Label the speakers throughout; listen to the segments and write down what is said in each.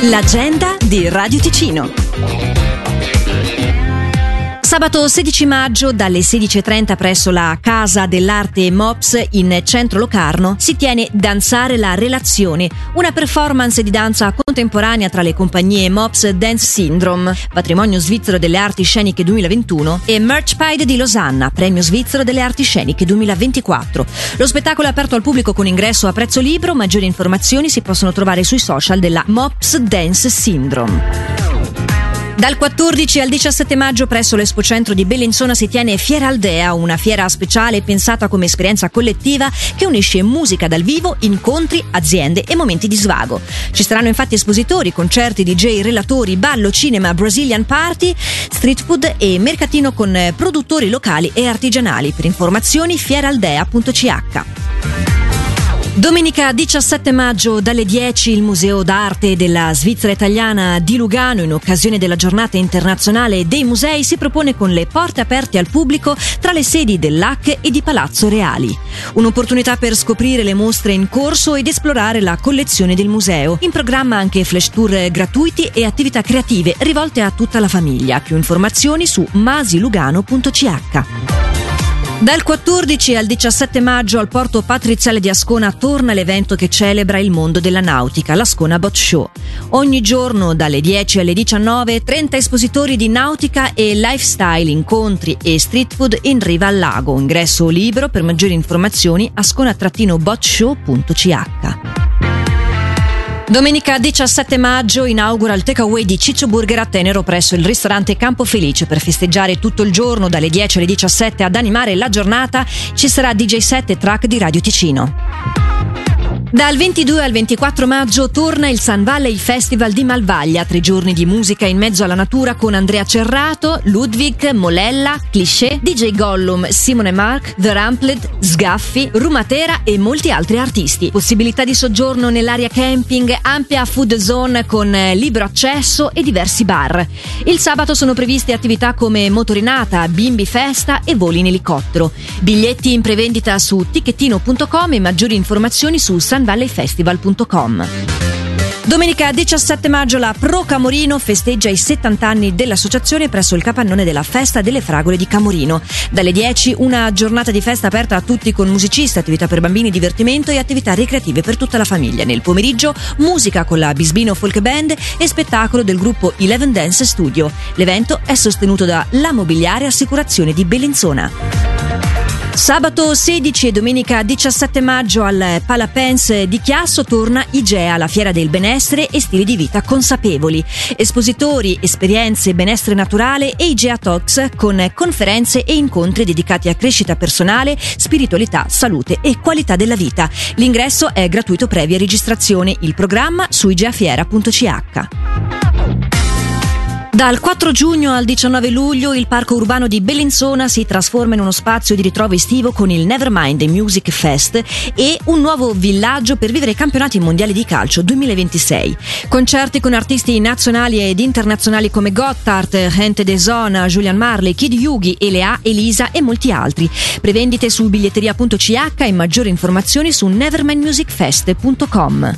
Speaker 1: L'agenda di Radio Ticino. Sabato 16 maggio dalle 16.30 presso la Casa dell'Arte MOPS in centro Locarno si tiene Danzare la relazione, una performance di danza contemporanea tra le compagnie MOPS Dance Syndrome, Patrimonio Svizzero delle Arti Sceniche 2021 e Merch Pride di Losanna, Premio Svizzero delle Arti Sceniche 2024. Lo spettacolo è aperto al pubblico con ingresso a prezzo libero. Maggiori informazioni si possono trovare sui social della MOPS Dance Syndrome. Dal 14 al 17 maggio presso l'Expocentro di Bellinzona si tiene Fiera Aldea, una fiera speciale pensata come esperienza collettiva che unisce musica dal vivo, incontri, aziende e momenti di svago. Ci saranno infatti espositori, concerti, DJ, relatori, ballo, cinema, Brazilian party, street food e mercatino con produttori locali e artigianali. Per informazioni fieraldea.ch. Domenica 17 maggio dalle 10 il Museo d'Arte della Svizzera Italiana di Lugano, in occasione della Giornata Internazionale dei Musei, si propone con le porte aperte al pubblico tra le sedi dell'AC e di Palazzo Reali. Un'opportunità per scoprire le mostre in corso ed esplorare la collezione del museo. In programma anche flash tour gratuiti e attività creative rivolte a tutta la famiglia. Più informazioni su masilugano.ch. Dal 14 al 17 maggio al Porto Patriziale di Ascona torna l'evento che celebra il mondo della nautica, l'Ascona Boat Show. Ogni giorno dalle 10 alle 19 30 espositori di nautica e lifestyle, incontri e street food in riva al lago. Ingresso libero. Per maggiori informazioni ascona-boatshow.ch. Domenica 17 maggio inaugura il takeaway di Ciccio Burger a Tenero presso il ristorante Campo Felice. Per festeggiare tutto il giorno dalle 10 alle 17 ad animare la giornata ci sarà DJ set e track di Radio Ticino. Dal 22 al 24 maggio torna il Sun Valley Festival di Malvaglia, 3 giorni di musica in mezzo alla natura con Andrea Cerrato, Ludwig, Molella, Cliché, DJ Gollum, Simone Mark, The Ramplet, Sgaffi, Rumatera e molti altri artisti. Possibilità di soggiorno nell'area camping, ampia food zone con libero accesso e diversi bar. Il sabato sono previste attività come motorinata, bimbi festa e voli in elicottero. Biglietti in prevendita su ticchettino.com e maggiori informazioni su sunvalleyfestival.com. Domenica 17 maggio la Pro Camorino festeggia i 70 anni dell'associazione presso il capannone della Festa delle Fragole di Camorino. Dalle 10 una giornata di festa aperta a tutti con musicisti, attività per bambini, divertimento e attività ricreative per tutta la famiglia. Nel pomeriggio musica con la Bisbino Folk Band e spettacolo del gruppo Eleven Dance Studio. L'evento è sostenuto da La Mobiliare Assicurazione di Bellinzona. Sabato 16 e domenica 17 maggio al Palapens di Chiasso torna IGEA, la fiera del benessere e stili di vita consapevoli. Espositori, esperienze, benessere naturale e IGEA Talks con conferenze e incontri dedicati a crescita personale, spiritualità, salute e qualità della vita. L'ingresso è gratuito previa registrazione. Il programma su igeafiera.ch. Dal 4 giugno al 19 luglio il Parco Urbano di Bellinzona si trasforma in uno spazio di ritrovo estivo con il Nevermind Music Fest e un nuovo villaggio per vivere i campionati mondiali di calcio 2026. Concerti con artisti nazionali ed internazionali come Gotthard, Gente de Zona, Julian Marley, Kid Yugi, Elea, Elisa e molti altri. Prevendite su biglietteria.ch e maggiori informazioni su nevermindmusicfest.com.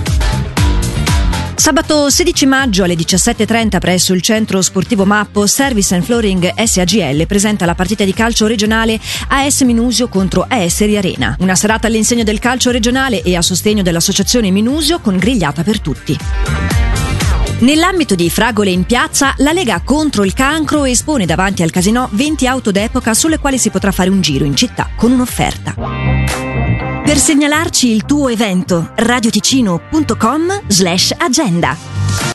Speaker 1: Sabato 16 maggio alle 17.30 presso il centro sportivo Mappo, Service and Flooring SAGL presenta la partita di calcio regionale AS Minusio contro AS Riarena. Una serata all'insegno del calcio regionale e a sostegno dell'associazione Minusio con grigliata per tutti. Nell'ambito di Fragole in piazza, la Lega contro il cancro espone davanti al Casinò 20 auto d'epoca sulle quali si potrà fare un giro in città con un'offerta. Per segnalarci il tuo evento, radioticino.com/agenda.